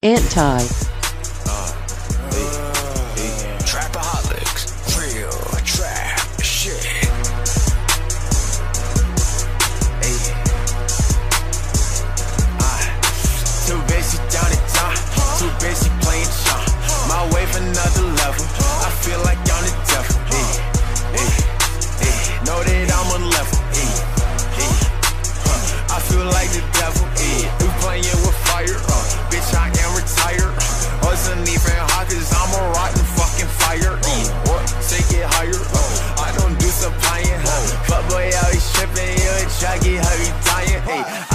Anti. Trapaholics, real trap shit. Too busy down in time, too busy playing Sean. My way for another level. I feel like I'm the devil. Know that I'm on level. I feel like the devil. We playing with fire. Bitch, I am retired. Wasn't even hot cause I'm a rotten fucking fire. What? Take it higher. I don't do supplying. But boy, I be tripping. You a juggy, how you dying?